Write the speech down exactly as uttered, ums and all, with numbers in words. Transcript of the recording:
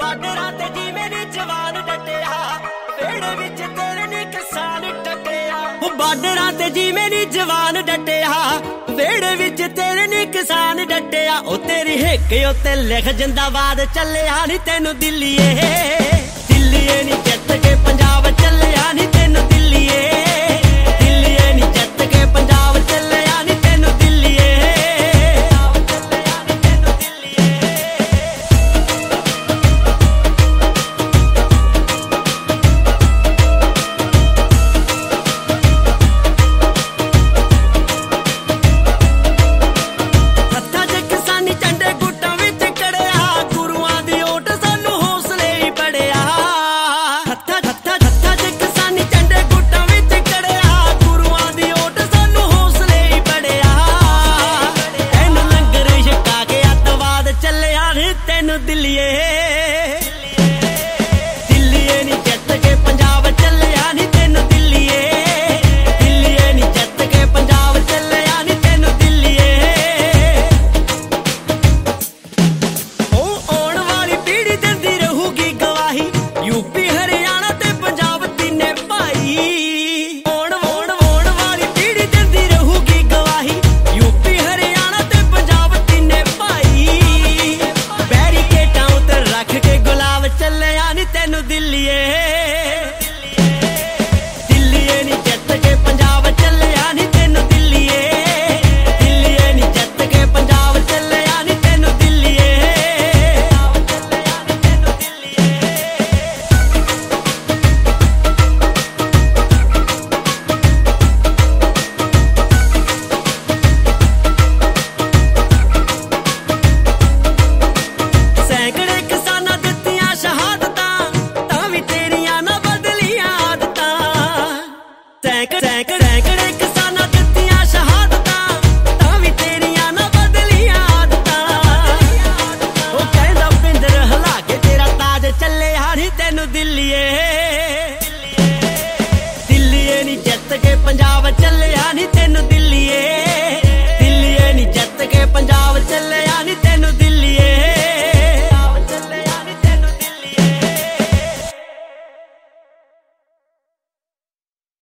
ਬਾਰਡਰਾਂ ਤੇ ਜਿਵੇਂ ਨੀ ਜਵਾਨ ਡਟਿਆ, ਵੇੜੇ ਵਿੱਚ ਤੇਰੇ ਨੀ ਕਿਸਾਨ ਡਟਿਆ। ਉਹ ਬਾਰਡਰਾਂ ਤੇ ਜਿਵੇਂ ਨੀ ਜਵਾਨ ਡਟਿਆ, ਵੇੜੇ ਵਿੱਚ ਤੇਰੇ ਨੀ ਕਿਸਾਨ ਡਟਿਆ। ਉਹ ਤੇਰੀ ਹਿੱਕ ਉੱਤੇ ਲਿਖ ਜਿੰਦਾਬਾਦ ਚੱਲਿਆ ਨੀ ਤੈਨੂੰ ਦਿੱਲੀਏ, ਦਿੱਲੀਏ ਨੀ ਜਿੱਤ ਕੇ ਪੰਜਾਬ ਚੱਲਿਆ ਨੀ ਤੈਨੂੰ ਦਿੱਲੀਏ।